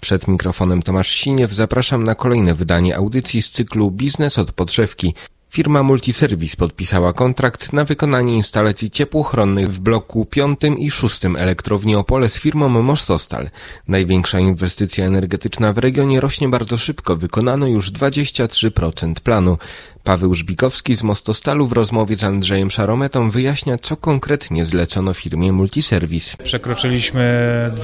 Przed mikrofonem Tomasz Siniew zapraszam na kolejne wydanie audycji z cyklu Biznes od podszewki. Firma Multiservice podpisała kontrakt na wykonanie instalacji ciepłochronnych w bloku 5 i 6 elektrowni Opole z firmą Mostostal. Największa inwestycja energetyczna w regionie rośnie bardzo szybko, wykonano już 23% planu. Paweł Żbikowski z Mostostalu w rozmowie z Andrzejem Szarometą wyjaśnia, co konkretnie zlecono firmie Multiservice. Przekroczyliśmy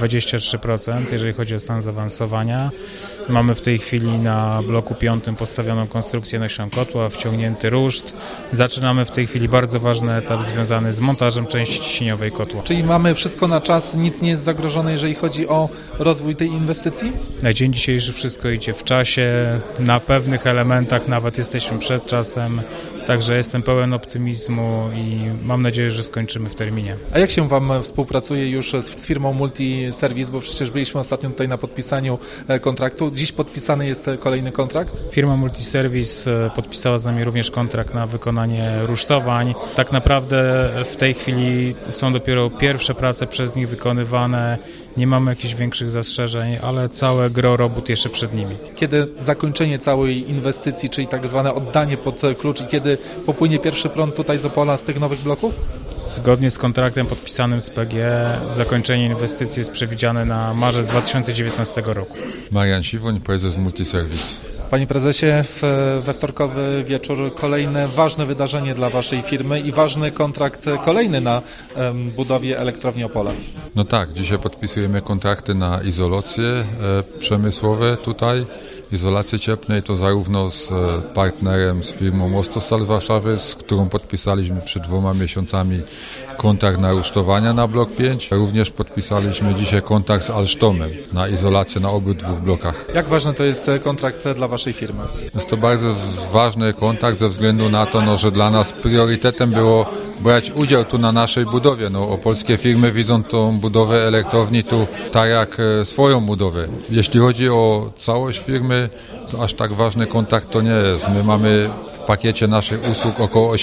23%, jeżeli chodzi o stan zaawansowania. Mamy w tej chwili na bloku 5 postawioną konstrukcję nośną kotła, wciągnięty ruszt. Zaczynamy w tej chwili bardzo ważny etap związany z montażem części ciśnieniowej kotła. Czyli mamy wszystko na czas, nic nie jest zagrożone, jeżeli chodzi o rozwój tej inwestycji? Na dzień dzisiejszy wszystko idzie w czasie, na pewnych elementach nawet jesteśmy przed czasem, także jestem pełen optymizmu i mam nadzieję, że skończymy w terminie. A jak się Wam współpracuje już z firmą Multiservice, bo przecież byliśmy ostatnio tutaj na podpisaniu kontraktu, dziś podpisany jest kolejny kontrakt? Firma Multiservice podpisała z nami również kontrakt na wykonanie rusztowań. Tak naprawdę w tej chwili są dopiero pierwsze prace przez nich wykonywane, nie mamy jakichś większych zastrzeżeń, ale całe gros robót jeszcze przed nimi. Kiedy zakończenie całej inwestycji, czyli tak zwane oddanie pod klucz i kiedy popłynie pierwszy prąd tutaj z Opola z tych nowych bloków? Zgodnie z kontraktem podpisanym z PGE zakończenie inwestycji jest przewidziane na marzec 2019 roku. Marian Siwoń, prezes Multiservice. Panie prezesie, we wtorkowy wieczór kolejne ważne wydarzenie dla Waszej firmy i ważny kontrakt kolejny na budowie elektrowni Opole. No tak, dzisiaj podpisujemy kontrakty na izolacje przemysłowe tutaj. Izolację cieplnej to zarówno z partnerem, z firmą Mostostal z Warszawy, z którą podpisaliśmy przed 2 miesiącami kontrakt na rusztowania na blok 5. Również podpisaliśmy dzisiaj kontrakt z Alstomem na izolację na obydwu blokach. Jak ważny to jest kontrakt dla Waszej firmy? Jest to bardzo ważny kontrakt ze względu na to, że dla nas priorytetem było brać udział tu na naszej budowie. Opolskie firmy widzą tą budowę elektrowni tu tak jak swoją budowę. Jeśli chodzi o całość firmy, to aż tak ważny kontrakt to nie jest. My mamy w pakiecie naszych usług około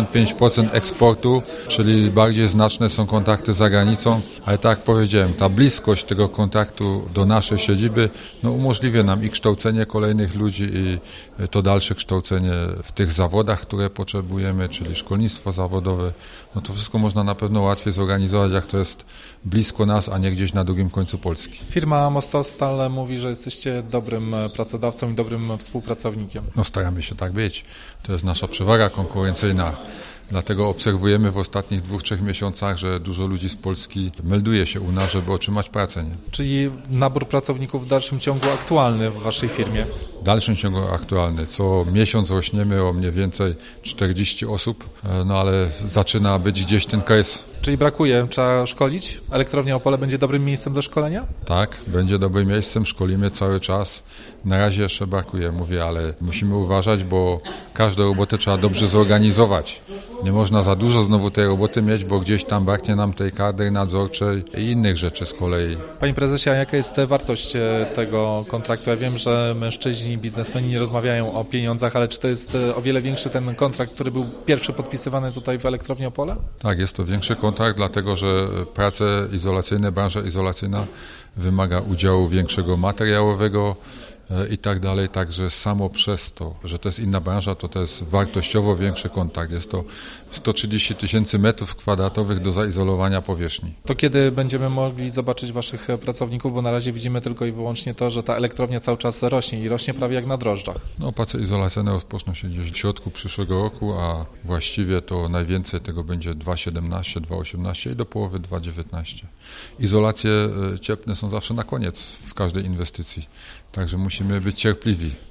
85% eksportu, czyli bardziej znaczne są kontakty za granicą, ale tak jak powiedziałem, ta bliskość tego kontaktu do naszej siedziby umożliwia nam i kształcenie kolejnych ludzi i to dalsze kształcenie w tych zawodach, które potrzebujemy, czyli szkolnictwo zawodowe. To wszystko można na pewno łatwiej zorganizować, jak to jest blisko nas, a nie gdzieś na drugim końcu Polski. Firma Mostostal mówi, że jesteście dobrym pracodawcą i dobrym współpracownikiem. Staramy się tak być. To jest nasza przewaga konkurencyjna. Dlatego obserwujemy w ostatnich 2-3 miesiącach, że dużo ludzi z Polski melduje się u nas, żeby otrzymać pracę. Nie? Czyli nabór pracowników w dalszym ciągu aktualny w Waszej firmie? W dalszym ciągu aktualny. Co miesiąc rośniemy o mniej więcej 40 osób, ale zaczyna być gdzieś ten kres. Czyli brakuje, trzeba szkolić? Elektrownia Opole będzie dobrym miejscem do szkolenia? Tak, będzie dobrym miejscem, szkolimy cały czas. Na razie jeszcze brakuje, ale musimy uważać, bo każdą robotę trzeba dobrze zorganizować. Nie można za dużo znowu tej roboty mieć, bo gdzieś tam braknie nam tej kadry nadzorczej i innych rzeczy z kolei. Panie prezesie, a jaka jest wartość tego kontraktu? Ja wiem, że mężczyźni, biznesmeni nie rozmawiają o pieniądzach, ale czy to jest o wiele większy ten kontrakt, który był pierwszy podpisywany tutaj w elektrowni Opole? Tak, jest to większy kontrakt, dlatego że prace izolacyjne, branża izolacyjna wymaga udziału większego materiałowego i tak dalej, także samo przez to, że to jest inna branża, to jest wartościowo większy kontrakt. Jest to 130 000 metrów kwadratowych do zaizolowania powierzchni. To kiedy będziemy mogli zobaczyć Waszych pracowników, bo na razie widzimy tylko i wyłącznie to, że ta elektrownia cały czas rośnie i rośnie prawie jak na drożdżach. Prace izolacyjne rozpoczną się gdzieś w środku przyszłego roku, a właściwie to najwięcej tego będzie 2017, 2018 i do połowy 2019. Izolacje cieplne są zawsze na koniec w każdej inwestycji. Także musimy być cierpliwi.